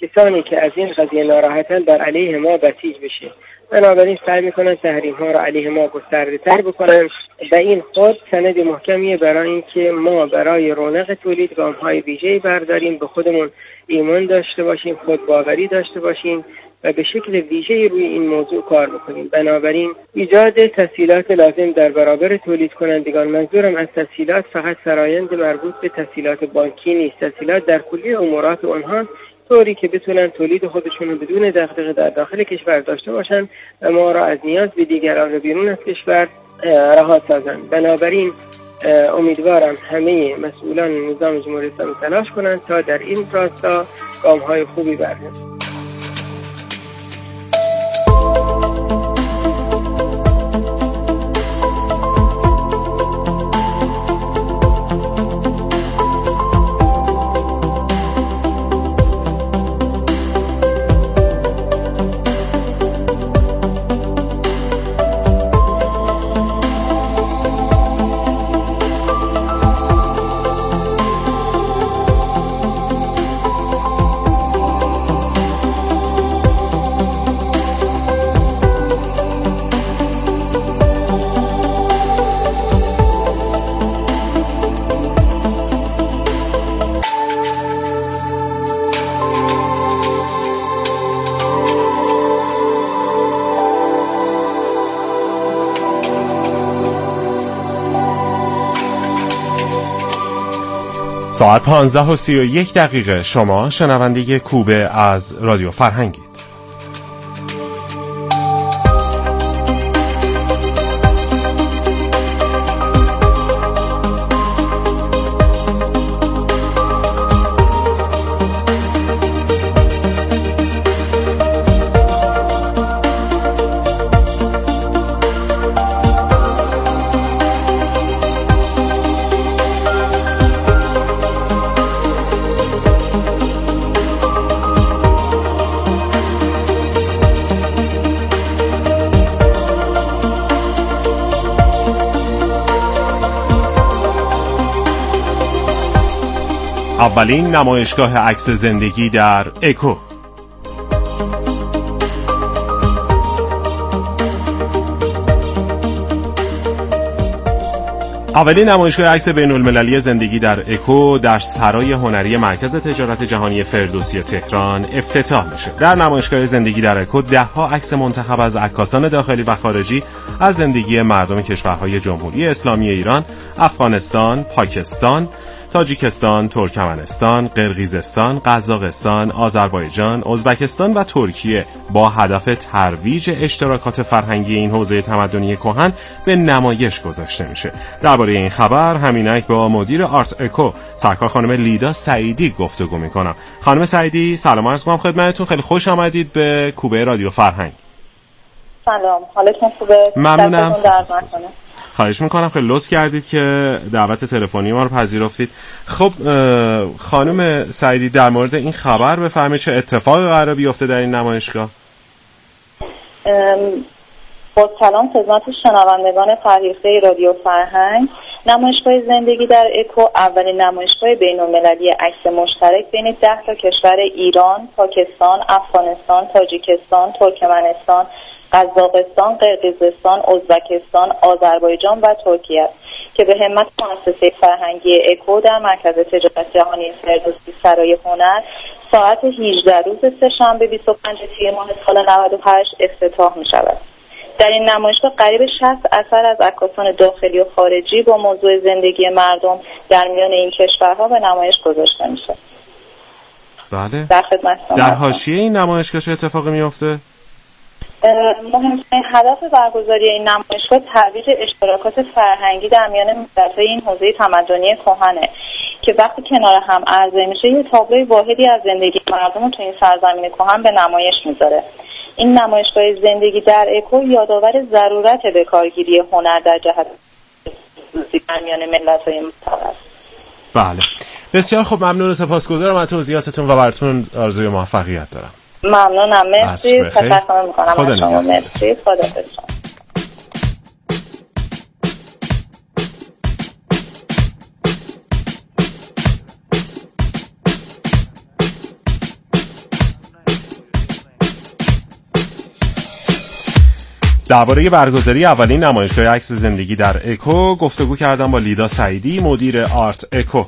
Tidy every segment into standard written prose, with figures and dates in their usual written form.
کسانی که از این قضیه ناراحتن بر علیه ما بسیج بشه. بنابراین سعی میکنن تحریم ها را علیه ما گسترده تر بکنن و این خود سند محکمیه برای اینکه ما برای رونق تولید گام های ویژه‌ای برداریم، به خودمون ایمان داشته باشیم، خود باوری داشته باشیم و به شکل ویژه‌ای روی این موضوع کار بکنیم. بنابراین ایجاد تسهیلات لازم در برابر تولید کنندگان، منظورم از تسهیلات فقط فرایند مربوط به تسهیلات بانکی نیست، تسهیلات در کلیه امورات اونها، طوری که بتونن تولید خودشون رو بدون دغدغه در داخل کشور داشته باشن و ما را از نیاز به دیگران بیرون از کشور رها سازند. بنابراین امیدوارم همه مسئولان نظام جمهوری اسلامی تلاش کنند تا در این راستا گام‌های خوبی بردارند. ساعت 15:31 شما شنونده کوبه از رادیو فرهنگید. اولین نمایشگاه عکس زندگی در اکو. اولین نمایشگاه عکس بین‌المللی زندگی در اکو در سرای هنری مرکز تجارت جهانی فردوسی تهران افتتاح میشه. در نمایشگاه زندگی در اکو 10 عکس منتخب از عکاسان داخلی و خارجی از زندگی مردم کشورهای جمهوری اسلامی ایران، افغانستان، پاکستان، تاجیکستان، ترکمنستان، قرقیزستان، قزاقستان، آذربایجان، ازبکستان و ترکیه با هدف ترویج اشتراکات فرهنگی این حوزه تمدنی کهن به نمایش گذاشته میشه. درباره این خبر همینک با مدیر آرت اکو سرکار خانم لیدا سعیدی گفتگو میکنم. خانم سعیدی سلام عرض می‌کنم خدمتتون، خیلی خوش آمدید به کوبه رادیو فرهنگ. سلام، حالتون خوبه؟ ممنونم. خواهش میکنم، خیلی لطف کردید که دعوت تلفنی ما رو پذیرفتید. خب خانم سعیدی در مورد این خبر بفرمایید چه اتفاقی قراره بیفته در این نمایشگاه؟ با سلام خدمت شنوندگان فرهیخته رادیو فرهنگ. نمایشگاه زندگی در اکو اولین نمایشگاه بین‌المللی عکس مشترک بین 10 تا کشور ایران، پاکستان، افغانستان، تاجیکستان، ترکمنستان، قزاقستان، قرقیزستان، ازبکستان، آذربایجان و ترکیه است که به همت مؤسسه فرهنگی اکو در مرکز تجارت جهانی فردوسی سرای هنر ساعت 18 روز سه‌شنبه 25 تیر ماه سال 98 افتتاح می شود. در این نمایشگاه قریب 60 اثر از عکاسان داخلی و خارجی با موضوع زندگی مردم در میان این کشورها به نمایش گذاشته میشه. بله. در خدمتتون. در حاشیه این نمایشگاه چه اتفاقی میفته؟ مهمترین هدف برگزاری این نمایشگاه ترویج اشتراکات فرهنگی در میان ملت‌های این حوزه تمدنی کهنه که وقتی کنار هم عرضه میشه یه تابلوی واحدی از زندگی مردم رو تو این سرزمین کهن به نمایش میذاره. این نمایشگاه زندگی در اکو یادآور ضرورت بکارگیری هنر در جهت در میان ملت‌های منطقه است. بله. بسیار خوب، ممنون و سپاسگزارم از توضیحاتتون و براتون آرزوی موفقیت دارم. ممنونم، مرسی. تشکر میکنم از شما. مرسی، خدا بسیار. درباره برگزاری اولین نمایشگاه عکس زندگی در اکو گفتگو کردم با لیدا سعیدی، مدیر آرت اکو.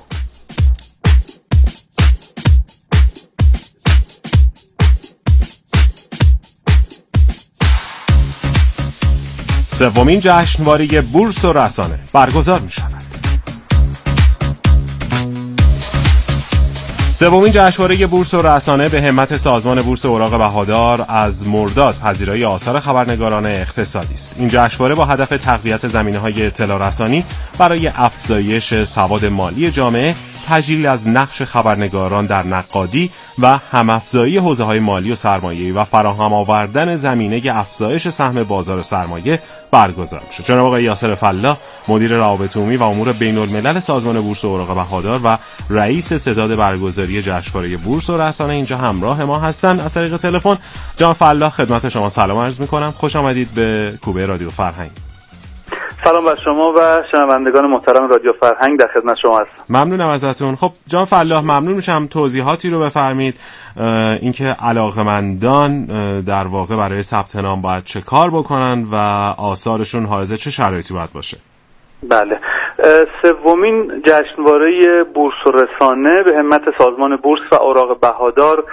سومین جشنواره بورس و رسانه برگزار می شود. سومین جشنواره بورس و رسانه به همت سازمان بورس اوراق بهادار از مرداد پذیرایی آثار خبرنگاران اقتصادی است. این جشنواره با هدف تقویت زمینه‌های اطلاع رسانی برای افزایش سواد مالی جامعه، تجلیل از نقش خبرنگاران در نقادی و هم‌افزایی حوزه‌های مالی و سرمایه‌ای و فراهم آوردن زمینه افزایش سهم بازار سرمایه برگزار شد. جناب آقای یاسر فلاح، مدیر روابط عمومی و امور بین‌الملل سازمان بورس اوراق بهادار و رئیس ستاد برگزاری جشنواره بورس و رسانه اینجا همراه ما هستند از طریق تلفن. جان فلاح، خدمت شما سلام عرض می‌کنم. خوش آمدید به کوبه رادیو فرهنگ. سلام بر شما و شنوندگان محترم رادیو فرهنگ، در خدمت شما هستم. ممنونم ازتون. خب جان فلاح، ممنون میشم توضیحاتی رو بفرمید، اینکه علاقه‌مندان در واقع برای ثبت نام باید چه کار بکنن و آثارشون حائز چه شرایطی باید باشه. بله، سومین جشنواره بورس و رسانه به همت سازمان بورس و اوراق بهادار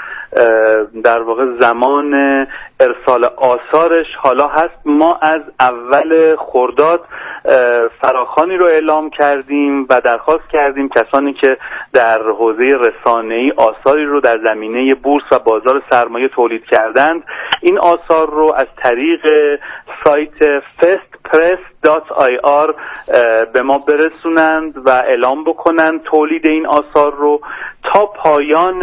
در واقع زمان ارسال آثارش حالا هست. ما از اول خرداد فراخوانی رو اعلام کردیم و درخواست کردیم کسانی که در حوزه رسانه‌ای آثاری رو در زمینه بورس و بازار سرمایه تولید کردند، این آثار رو از طریق سایت festpress.ir به ما برسونند و اعلام بکنند تولید این آثار رو. تا پایان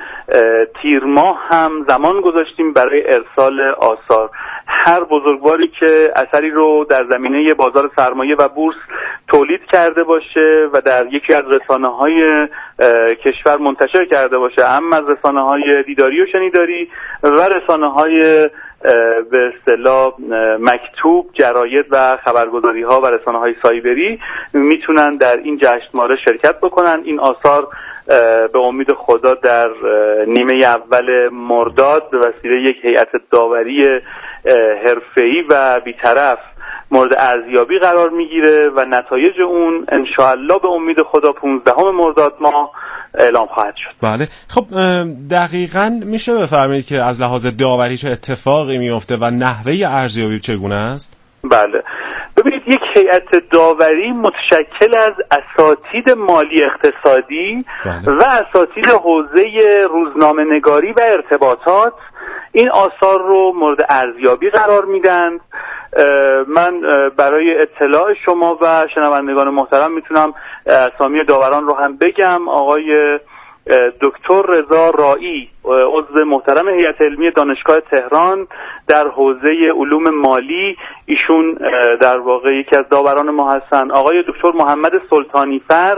تیر ماه هم زمان گذاشتیم برای ارسال آثار. هر بزرگواری که اثری رو در زمینه بازار سرمایه و بورس تولید کرده باشه و در یکی از رسانه‌های کشور منتشر کرده باشه، اما از رسانه‌های دیداری و شنیداری و رسانه‌های به اصطلاح مکتوب، جراید و خبرگزاری‌ها و رسانه‌های سایبری، میتونن در این جشنواره شرکت بکنن. این آثار به امید خدا در نیمه اول مرداد به وسیله یک هیئت داوری حرفه‌ای و بی‌طرف مورد ارزیابی قرار میگیره و نتایج اون انشاءالله به امید خدا 15 مرداد ماه اعلام خواهد شد. بله، خب دقیقاً میشه بفرمایید که از لحاظ داوری چه اتفاقی میفته و نحوه ارزیابی چگونه است؟ بله، ببینید، یک هیئت داوری متشکل از اساتید مالی اقتصادی و اساتید حوزه روزنامه‌نگاری و ارتباطات این آثار رو مورد ارزیابی قرار میدن. من برای اطلاع شما و شنوندگان محترم میتونم اسامی داوران رو هم بگم. آقای دکتر رضا رایی، عضو محترم هیئت علمی دانشگاه تهران در حوزه علوم مالی، ایشون در واقع یکی از داوران ما هستن. آقای دکتر محمد سلطانی فر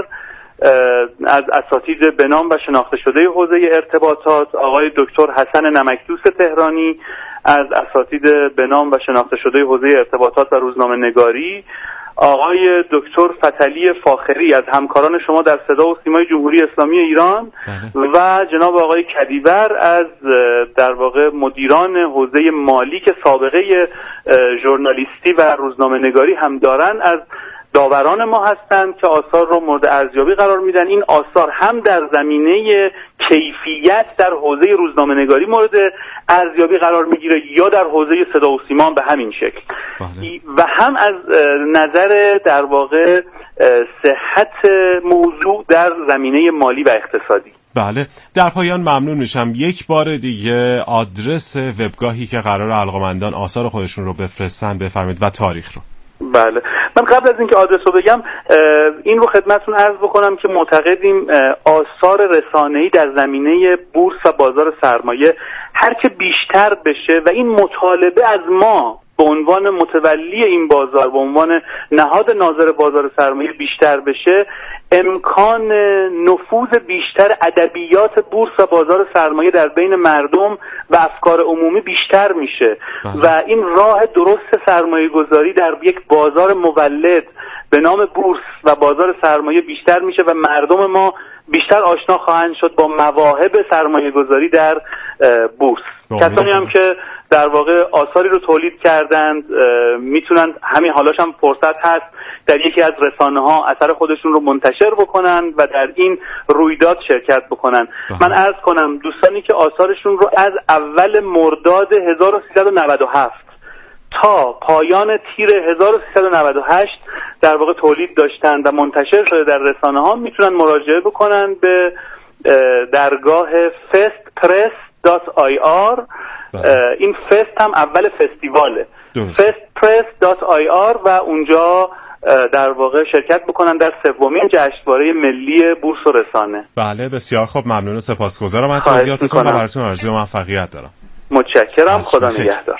از اساتید به نام و شناخته شده حوزه ارتباطات، آقای دکتر حسن نمکدوست تهرانی از اساتید به نام و شناخته شده حوزه ارتباطات و روزنامه نگاری، آقای دکتر فتحعلی فاخری از همکاران شما در صدا و سیمای جمهوری اسلامی ایران و جناب آقای کدیور از در واقع مدیران حوزه مالی که سابقه ژورنالیستی و روزنامه نگاری هم دارن، از داوران ما هستند که آثار رو مورد ارزیابی قرار میدن. این آثار هم در زمینه کیفیت در حوزه روزنامه‌نگاری مورد ارزیابی قرار میگیره یا در حوزه صدا و سیما به همین شکل و هم از نظر در واقع صحت موضوع در زمینه مالی و اقتصادی. بله، در پایان ممنون میشم یک بار دیگه آدرس وبگاهی که قرار علاقه‌مندان آثار خودشون رو بفرستن بفرمایید و تاریخ رو. بله، من قبل از اینکه آدرس رو بگم این رو خدمتتون عرض بکنم که معتقدیم آثار رسانه‌ای در زمینه بورس و بازار سرمایه هر که بیشتر بشه و این مطالبه از ما به عنوان متولی این بازار، به عنوان نهاد ناظر بازار سرمایه بیشتر بشه، امکان نفوذ بیشتر ادبیات بورس و بازار سرمایه در بین مردم و افکار عمومی بیشتر میشه و این راه درست سرمایه گذاری در یک بازار مولد به نام بورس و بازار سرمایه بیشتر میشه و مردم ما بیشتر آشنا خواهند شد با مواهب سرمایه گذاری در بورس. کسانی هم که در واقع آثاری رو تولید کردند، میتونن همین حالاش هم فرصت هست در یکی از رسانه‌ها اثر خودشون رو منتشر بکنن و در این رویداد شرکت بکنن. من عرض کنم دوستانی که آثارشون رو از اول مرداد 1397 تا پایان تیر 1398 در واقع تولید داشتن و منتشر شده در رسانه‌ها، میتونن مراجعه بکنن به درگاه festpress.ir. این فست هم اول فستیواله، festpress.ir، و اونجا در واقع شرکت بکنن در سومین جشنواره ملی بورس و رسانه. بله بسیار خوب، ممنون و سپاسگزارم از توضیحاتتون و براتون آرزوی موفقیت دارم. متشکرم، خدا نگهدار.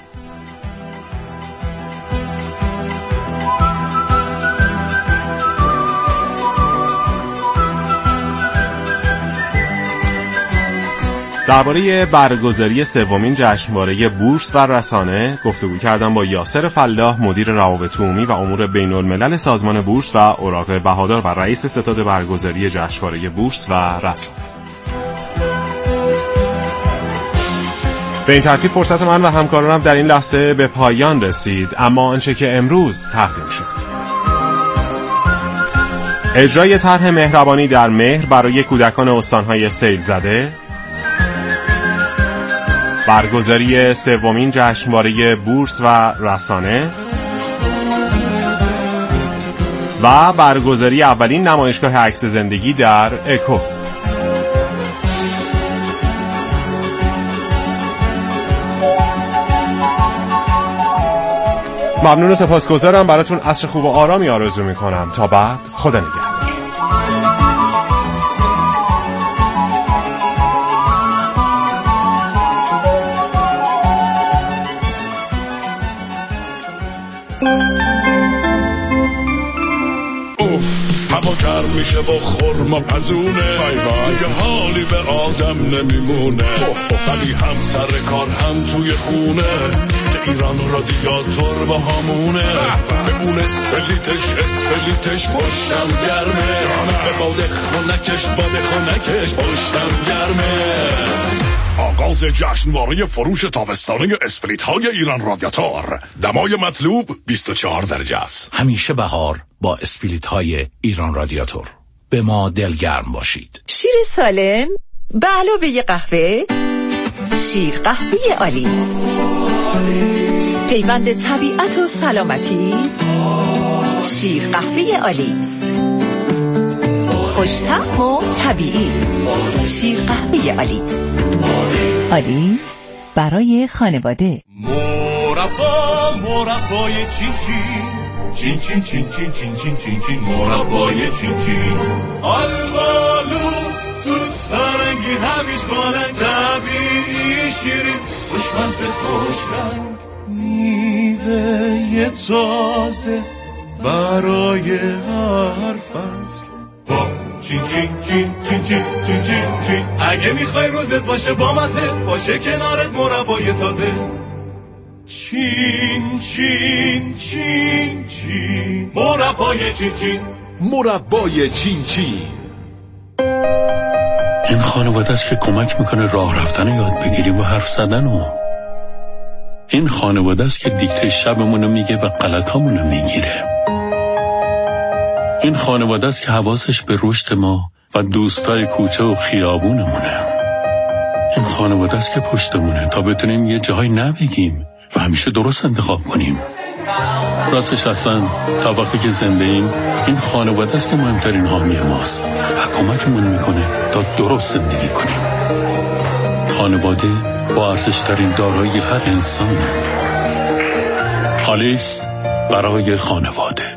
درباره برگزاری سومین جشنواره بورس و رسانه گفتگو کردم با یاسر فلاح، مدیر روابط عمومی و امور بین‌الملل سازمان بورس و اوراق بهادار و رئیس ستاد برگزاری جشنواره بورس و رسانه. به این ترتیب فرصت من و همکارانم در این لحظه به پایان رسید، اما آنچه که امروز تقدیم شد: اجرای طرح مهربانی در مهر برای کودکان استان‌های سیل زده، برگزاری سومین جشنواره بورس و رسانه و برگزاری اولین نمایشگاه عکس زندگی در اکو. ممنون و سپاسگزارم، براتون عصر خوب و آرامی آرزو میکنم. تا بعد، خدا نگهدار. هوا گرم میشه با خرما پزونه، دیگه حالی به آدم نمیمونه، ولی هم سر کار هم توی خونه، که ایران رادیاتور با همونه، بمون اسپلیتش پشتم گرمه، به باد خونکش پشتم گرمه. آغاز جشنواره فروش تابستانه اسپلیت های ایران رادیاتور. دمای مطلوب 24 درجه است. همیشه بهار با اسپلیت های ایران رادیاتور. به ما دلگرم باشید. شیر سالم به علاوه یه قهوه، شیر قهوه آلیس، پیوند طبیعت و سلامتی، شیر قهوه آلیس، خوش‌طعم و طبیعی، شیر قهوه آلیس. آلیس برای خانواده. مربای چین مربای چین آلبالو توت فرنگی همیش بالن طبیعی شیرین خوش رنگ میوه تازه برای هر فصل. چین اگه میخوای روزت باشه با مزه، باشه کنارت مربای تازه. چین مربای چین. این خانواده است که کمک میکنه راه رفتن رو یاد بگیریم و حرف زدن رو. این خانواده است که دیکته شبمونو میگه و غلطامونو میگیره. این خانواده است که حواسش به رشد ما و دوستای کوچه و خیابونمونه. این خانواده است که پشتمونه تا بتونیم یه جایی نبگیم و همیشه درست انتخاب کنیم. راستش اصلا تا وقتی که زنده ایم، این خانواده است که مهمترین حامی ماست و کمکمون میکنه تا درست زندگی کنیم. خانواده با ارزشترین دارایی هر انسان. آلیس برای خانواده.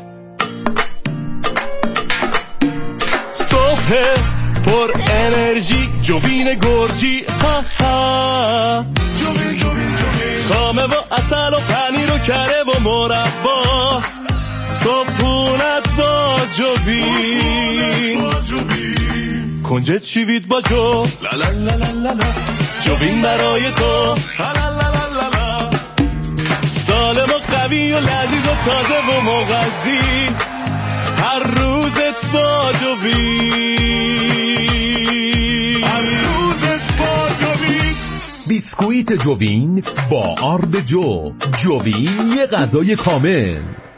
صبح پر انرژی جوین گرجی، ها ها جوین خامه و اصل و پنیر و کره و مربا، صبحونت با جوین، کنجد چیوید با جو، لا لا لا لا لا، جوین برای تو، لا لا لا لا، سالم و قوی و لذیذ و تازه و مغذی، هر روزت با جوین، هر روزت با جوین. بیسکویت جوین با آرد جوین یه غذای کامل.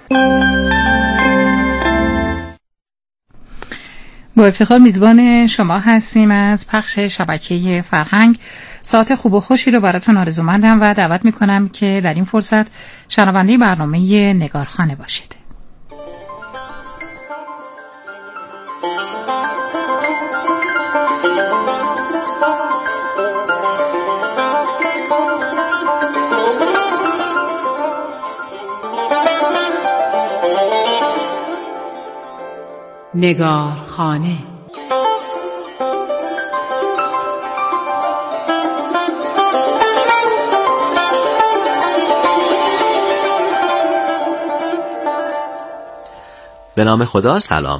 با افتخار میزبان شما هستیم از پخش شبکه فرهنگ. ساعت خوب و خوشی رو براتون آرزومندم و دعوت میکنم که در این فرصت شنونده برنامه نگارخانه باشید. نگارخانه. به نام خدا. سلام.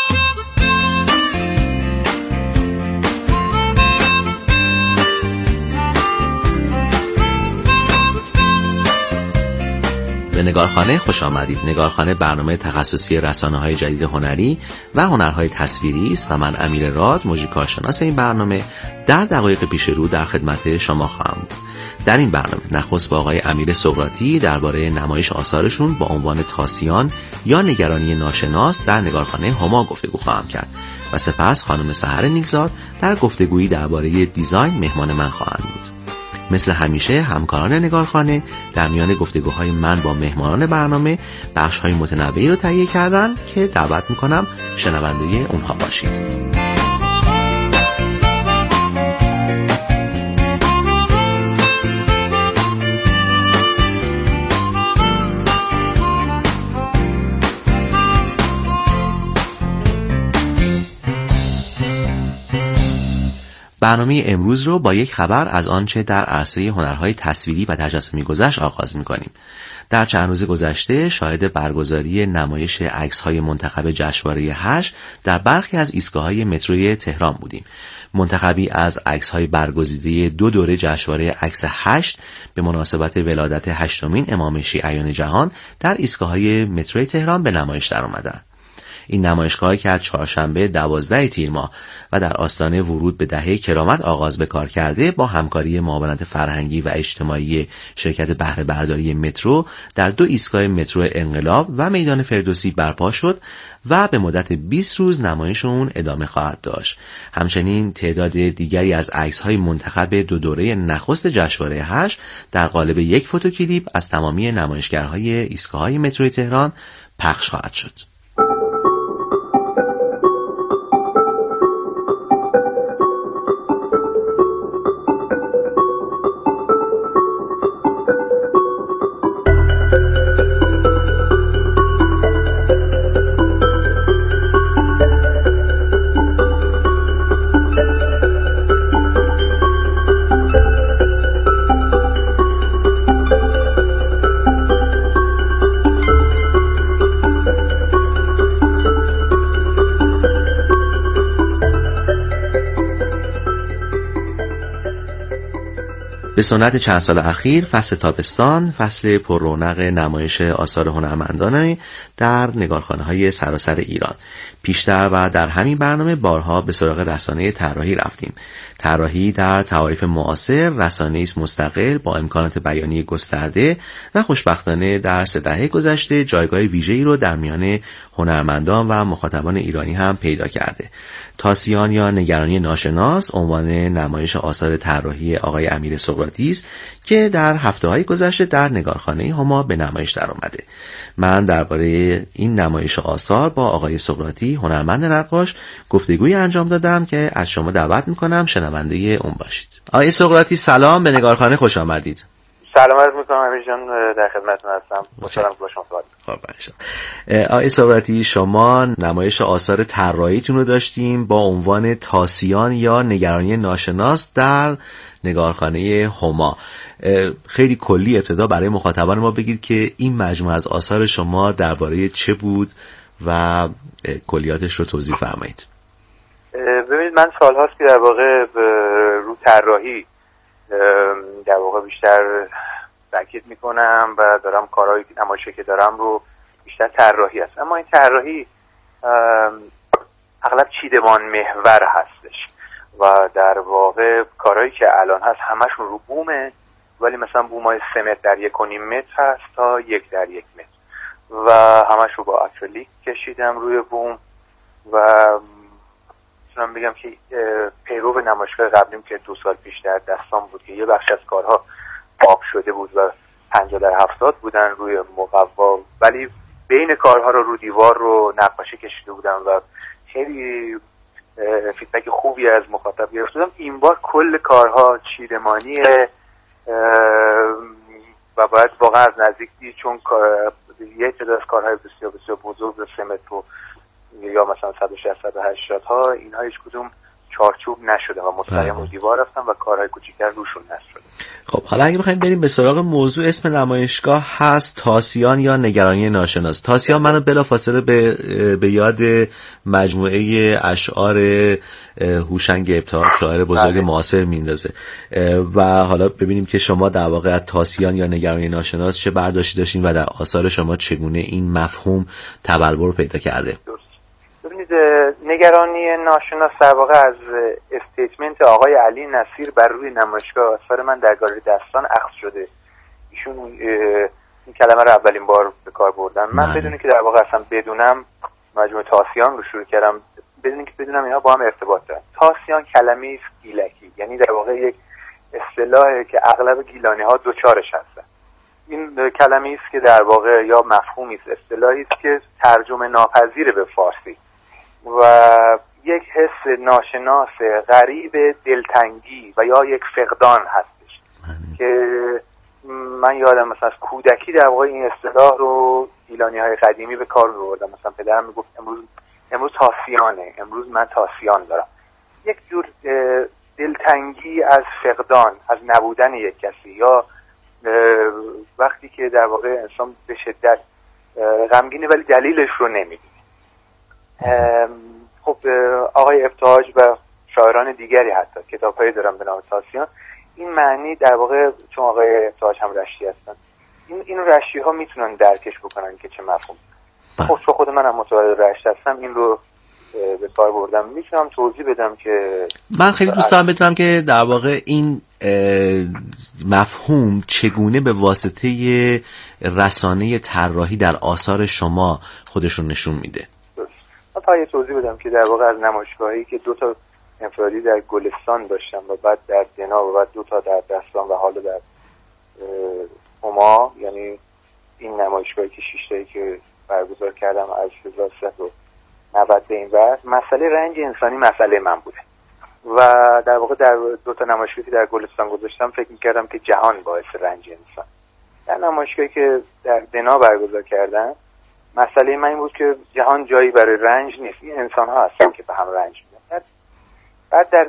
به نگارخانه خوش آمدید. نگارخانه برنامه تخصصی رسانه‌های جدید هنری و هنرهای تصویری است و من امیر راد، موزیکارشناس این برنامه، در دقایق پیش رو در خدمت شما خواهم بود. در این برنامه نخست با آقای امیر سقراطی درباره نمایش آثارشون با عنوان تاسیان یا نگرانی ناشناس در نگارخانه هما گفتگو خواهم کرد و سپس خانم سحر نیکزاد در گفتگویی درباره دیزاین مهمان من خواهند بود. مثل همیشه همکاران نگارخانه در میان گفتگوهای من با مهمانان برنامه بخش‌های متنوعی رو تهیه کردن که دعوت میکنم شنونده اونها باشید. برنامه امروز رو با یک خبر از آنچه در عرصه هنرهای تصویری و تجسمی گذشت آغاز می‌کنیم. در چند روز گذشته شاهد برگزاری نمایش عکس‌های منتخب جشنواره 8 در برخی از ایستگاه‌های متروی تهران بودیم. منتخبی از عکس‌های برگزیده 2 دوره جشنواره عکس 8 به مناسبت ولادت 8مین امام شیعیان جهان در ایستگاه‌های متروی تهران به نمایش درآمدند. این نمایشگاهی که از چهارشنبه 12 تیر ماه و در آستانه ورود به دهه کرامت آغاز به کار کرده، با همکاری معاونت فرهنگی و اجتماعی شرکت بهره برداری مترو در 2 ایستگاه مترو انقلاب و میدان فردوسی برپا شد و به مدت 20 روز نمایش اون ادامه خواهد داشت. همچنین تعداد دیگری از عکس‌های منتخب 2 دوره نخست جشنواره 8 در قالب یک فوتوکلیپ از تمامی نمایشگرهای ایستگاه‌های مترو تهران پخش خواهد شد. به سنت چند سال اخیر فصل تابستان فصل پر رونق نمایش آثار هنرمندان در نگارخانه‌های سراسر ایران. پیشتر و در همین برنامه بارها به سراغ رسانه طراحی رفتیم. طراحی در تعاریف معاصر رسانه‌ای است مستقل با امکانات بیانی گسترده و خوشبختانه در 3 دهه گذشته جایگاه ویژه‌ای رو در میان هنرمندان و مخاطبان ایرانی هم پیدا کرده. تاسیان یا نگرانی ناشناس عنوان نمایش آثار طراحی آقای امیر سقراطی است که در هفته‌های گذشته در نگارخانه هما به نمایش درآمده. من درباره این نمایش آثار با آقای سقراطی، هنرمند نقاش، گفتگویی انجام دادم که از شما دعوت می‌کنم شنونده اون باشید. آقای سقراطی سلام، به نگارخانه خوش آمدید. سلام عرض می‌کنم امیر جان، در خدمتتون هستم. خوشحالم که با شما صحبت می‌کنم. آقای سقراطی، شما نمایش آثار طراحیتون رو داشتیم با عنوان تاسیان یا نگرانی ناشناس در نگارخانه هما. خیلی کلی ابتدا برای مخاطبان ما بگید که این مجموعه از آثار شما درباره چه بود و کلیاتش رو توضیح فرمایید. ببینید، من سال‌هاست که در واقع رو طراحی در واقع بیشتر تاکید میکنم و دارم کارهایی که نمایشی که دارم رو بیشتر طراحی است. اما این طراحی اغلب چیدمان محور هستش و در واقع کارهایی که الان هست همشون رو بومه، ولی مثلا بومای 3 متر در 1.5 متر هست تا 1 در 1 متر و همش رو با اکریلیک کشیدم روی بوم و میتونم بگم که پیرو نمایشگاه قبلیم که 2 سال پیش در دستان بود که یه بخش از کارها آب شده بود و 50x70 بودن روی مقوا، ولی بین کارها رو دیوار رو نقاشی کشیده بودم و خیلی فیدبک خوبی از مخاطب گرفتم. این بار کل کارها چیدمانیه و باید واقعا از نزدیک دید، چون یه تعداد از کارهای بسیار بسیار بزرگ 3 متر یا مثلا 160-180 ها اینها هیچ کدوم چارچوب نشده و مستقیم رو دیوار رفتن و کارهای کوچیک‌تر روشون نشده. خب حالا اگه بخوایم بریم به سراغ موضوع، اسم نمایشگاه هست تاسیان یا نگرانی ناشناس. تاسیان منو بلافاصله به یاد مجموعه اشعار هوشنگ ابتهاج، شاعر بزرگ معاصر میندازه و حالا ببینیم که شما در واقع تاسیان یا نگرانی ناشناس چه برداشتی داشتین و در آثار شما چگونه این مفهوم تبلور پیدا کرده. ببینید نگرانی ناشناس در واقع از استیتمنت آقای علی نصیر بر روی نمایشگاه آثار من در گالری دستان اخذ شده. ایشون این کلمه رو اولین بار به کار بردن. من بدون که در واقع اصلا بدونم مجموعه تاسیان رو شروع کردم، بدون که بدونم اینا با هم ارتباط دارن. تاسیان کلمه‌ای است گیلکی، یعنی در واقع یک اصطلاحی که اغلب گیلانی‌ها دوچارش هستن. این کلمه‌ای است که در واقع یا مفهومی است، اصطلاحی است که ترجمه ناپذیر به فارسی و یک حس ناشناس غریب دلتنگی و یا یک فقدان هستش که من یادم مثلا از کودکی در واقع این اصطلاح رو گیلانی‌های قدیمی به کار می‌بردن. مثلا پدرم میگفت امروز تاسیانه، امروز من تاسیان دارم. یک جور دلتنگی از فقدان، از نبودن یک کسی یا وقتی که در واقع انسان به شدت غمگینه ولی دلیلش رو نمی‌دونه. خب آقای ابتهاج و شاعران دیگری حتی کتاب‌هایی دارن به نام تاسیان. این معنی در واقع چون آقای ابتهاج هم رشتی هستن، این رشتی‌ها میتونن درکش بکنن که چه مفهومی. خب خود منم متولد رشت هستم، این رو به کار بردم. میتونم توضیح بدم که من خیلی دوست دارم بدونم که در واقع این مفهوم چگونه به واسطه رسانه طراحی در آثار شما خودشون نشون میده. من یه توضیح بدم که در واقع از نمایشگاهی که 2 انفرادی در گلستان داشتم و بعد در دنا و بعد 2 در دستان و حالا در هما، یعنی این نمایشگاهی که 6 تایی که برگزار کردم از 1390 به این ور، مسئله رنج انسانی مسئله من بوده و در واقع در 2 نمایشگاهی که در گلستان گذاشتم فکر می‌کردم که جهان باعث رنج انسان. در نمایشگاهی که در دنا برگزار کردم مسئله من این بود که جهان جایی برای رنج نیست، این انسان ها هستن که به هم رنج میدن. بعد در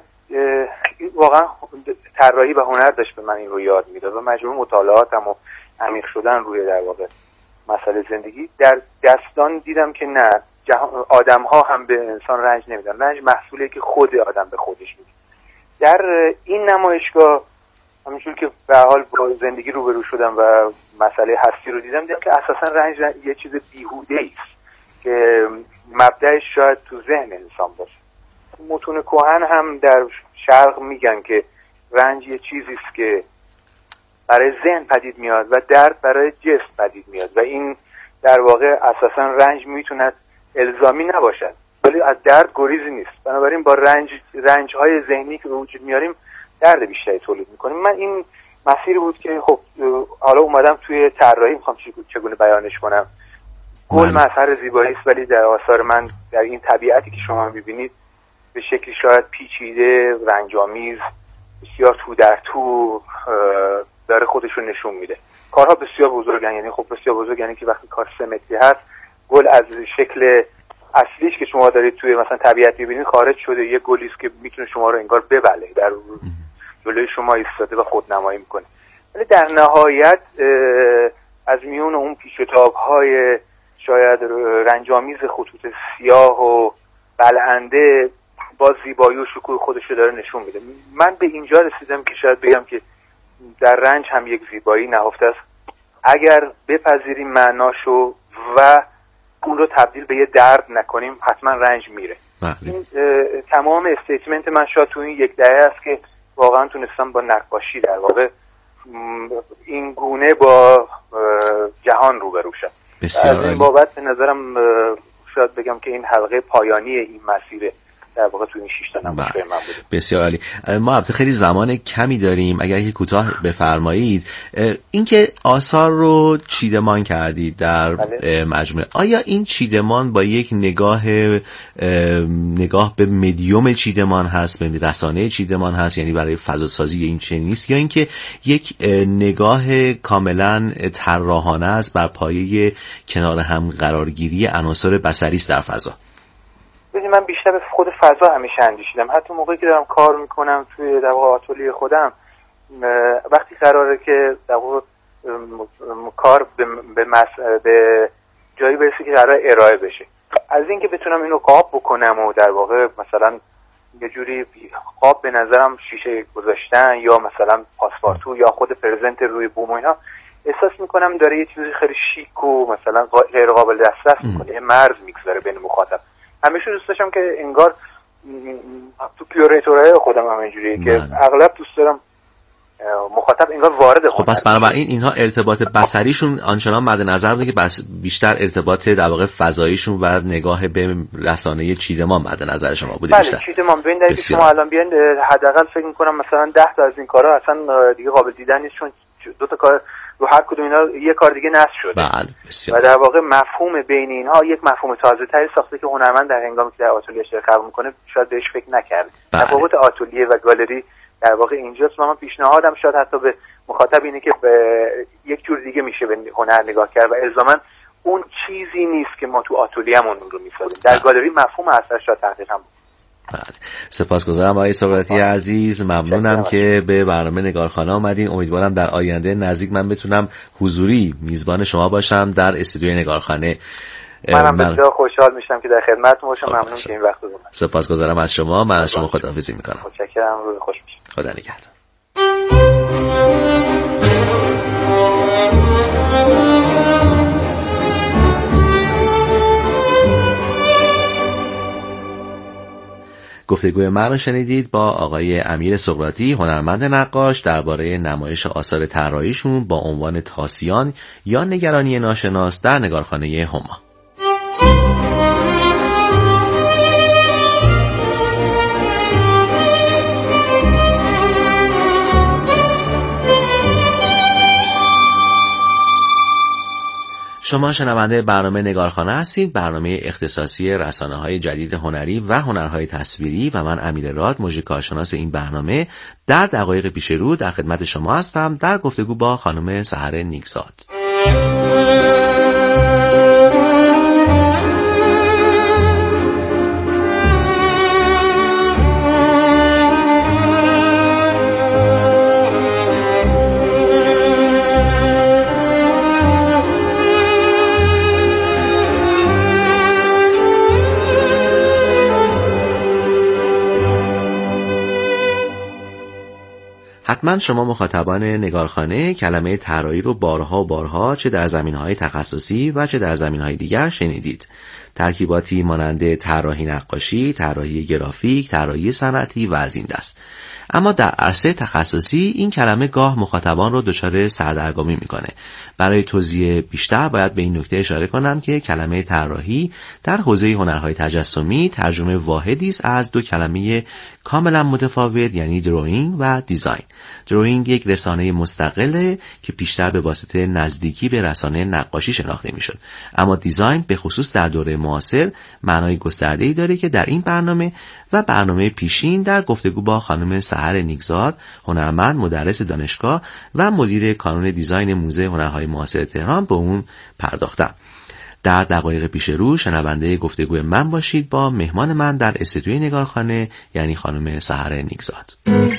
واقعا طراحی و هنر داشت به من این رو یاد میداد و مجموع مطالعاتم و عمیق شدن روی در واقع مسئله زندگی در دستان دیدم که نه، آدم ها هم به انسان رنج نمیدن، رنج محصولی که خود آدم به خودش میده. در این نمایشگاه همینجور که به حال با زندگی روبرو شدم و مسئله هستی رو دیدم که اساسا رنج یه چیز بیهوده است که مبدأش شاید تو ذهن انسان باشه. متون کهن هم در شرق میگن که رنج یه چیزی است که برای ذهن پدید میاد و درد برای جسم پدید میاد و این در واقع اساسا رنج میتونه الزامی نباشد ولی از درد گریزی نیست. بنابراین با رنج‌های ذهنی که به وجود میاریم درد بیشتری تولید میکنیم. من این مسیری بود که خب حالا اومدم توی طراحی میخوام چگونه بیانش کنم. گل مظهر زیبایی است ولی در آثار من در این طبیعتی که شما میبینید به شکلی شاید پیچیده، رنج‌آمیز، بسیار تو در تو داره خودش رو نشون میده. کارها بسیار بزرگن، یعنی خب بسیار بزرگ یعنی که وقتی کار 3 متری هست گل از شکل اصلیش که شما دارید توی مثلا طبیعت می‌بینید خارج شده، یه گلی است که میتونه شما رو انگار ببله، در جلوی شما ایستاده و خودنمایی میکنه. ولی در نهایت از میون اون پیچ‌وتاب‌های شاید رنج‌آمیز خطوط سیاه و بلنده با زیبایی و شکوه خودش رو داره نشون میده. من به اینجا رسیدم که شاید بگم که در رنج هم یک زیبایی نهفته است اگر بپذیریم معناشو و اون رو تبدیل به یه درد نکنیم. حتما رنج میره این تمام استیتمنت من شاید تو این یک دهه است که واقعا تونستم با نقاشی در واقع این گونه با جهان روبرو شم. بسیار از این بابت به نظرم شاید بگم که این حلقه پایانی این مسیره در واقع تو این 6 تا نمایشگاه من بود. بسیار عالی. ما البته خیلی زمان کمی داریم، اگر که کوتاه بفرمایید اینکه آثار رو چیدمان کردید در مجموعه، آیا این چیدمان با یک نگاه به مدیوم چیدمان هست، به رسانه چیدمان هست، یعنی برای فضا سازی این چنین نیست، یا اینکه یک نگاه کاملا طراحانه است بر پایه کنار هم قرارگیری عناصر بصری است در فضا؟ من بیشتر به خود فضا همیشه اندیشیدم. حتی موقعی که دارم کار میکنم توی در واقع آتلیه خودم، وقتی قراره که در واقع کار به جایی برسه که قراره ارائه بشه، از اینکه بتونم اینو قاب بکنم و در واقع مثلا یه جوری قاب به نظرم شیشه گذاشتن یا مثلا پاسپارتو یا خود پرزنت روی بوم و اینا، احساس میکنم داره یه چیزی خیلی شیک و مثلا غیر قابل دسترس میکنه، مرز میگذاره بین مخاطب. همیشه دوست داشتم که انگار تو کیوریتورهای خودم هم اینجوریه که اغلب دوست دارم مخاطب انگار وارد خب پس بنابراین اینها ارتباط بصریشون آنچنان مد نظر بوده که بیشتر ارتباط در واقع فضاییشون و نگاه به رسانه چیدمان مد نظر شما بوده. بله چیدمان به این دلیل شما الان بیان حداقل فکر می‌کنم مثلا 10 تا از این کارا اصلا دیگه قابل دیدن نیست، چون 2 تا کار رو هر کدوم اینا یه کار دیگه نصب شده. بله بسیار. و در واقع مفهوم بین اینها یک مفهوم تازه‌تری ساخته که هنرمند در هنگامی که در آتلیه اشتراک میکنه شاید بهش فکر نکرده. تفاوت آتلیه و گالری در واقع اینجاست. من پیشنهادم شاید حتی به مخاطب اینه که به یک جور دیگه میشه به هنر نگاه کرد و الزاما اون چیزی نیست که ما تو آتلیه‌مون رو می‌سازیم. در گالری مفهوم اثر شاید تحقیق هم. بله. سپاسگزارم آقای سقراطی عزیز، ممنونم که به برنامه نگارخانه آمدین. امیدوارم در آینده نزدیک من بتونم حضوری میزبان شما باشم در استودیوی نگارخانه. منم بسیار خوشحال میشم که در خدمتتون باشم. ممنون که این وقت رو گذاشتید. سپاسگزارم از شما. من از شما خداحافظی میکنم. متشکرم. روز خوش باشید. خدا نگهدار. گفتگوی من رو شنیدید با آقای امیر سقراطی، هنرمند نقاش، درباره نمایش آثار طراحیشون با عنوان تاسیان یا نگرانی ناشناس در نگارخانه هما. شما شنونده برنامه نگارخانه هستید، برنامه اختصاصی رسانه‌های جدید هنری و هنرهای تصویری، و من امیر راد، مجری کارشناس این برنامه، در دقایق پیش رو در خدمت شما هستم در گفتگو با خانم سحر نیکزاد. حتما شما مخاطبان نگارخانه کلمه طراحی رو بارها و بارها چه در زمینه‌های تخصصی و چه در زمینه‌های دیگر شنیدید. ترکیباتی مانند طراحی نقاشی، طراحی گرافیک، طراحی صنعتی و از این دست. اما در عرصه تخصصی این کلمه گاه مخاطبان رو دچار سردرگمی میکنه. برای توضیح بیشتر باید به این نکته اشاره کنم که کلمه طراحی در حوزه هنرهای تجسمی ترجمه واحدی است از دو کلمه کاملا متفاوت، یعنی دروینگ و دیزاین. دروینگ یک رسانه مستقله که پیشتر به واسطه نزدیکی به رسانه نقاشی شناخته میشد، اما دیزاین به خصوص در دوره معاصر معنای گسترده‌ای داره که در این برنامه و برنامه پیشین در گفتگو با خانم سحر نیکزاد، هنرمند، مدرس دانشگاه و مدیر کانون دیزاین موزه هنرهای معاصر تهران به اون پرداختم. در دقایق پیش رو شنونده گفتگوی من باشید با مهمان من در استودیوی نگارخانه، یعنی خانم سحر نیکزاد.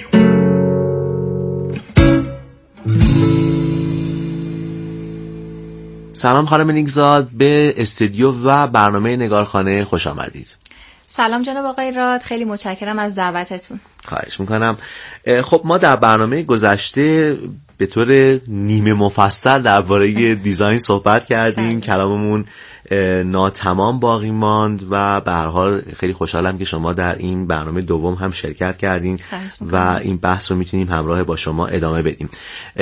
سلام خانم نیکزاد، به استودیو و برنامه نگارخانه خوش آمدید. سلام جناب آقای راد، خیلی متشکرم از دعوتتون. خواهش میکنم. خب ما در برنامه گذشته به طور نیمه مفصل درباره دیزاین صحبت کردیم. کلاممون ناتمام باقی ماند و به هر حال خیلی خوشحالم که شما در این برنامه دوم هم شرکت کردین و این بحث رو میتونیم همراه با شما ادامه بدیم.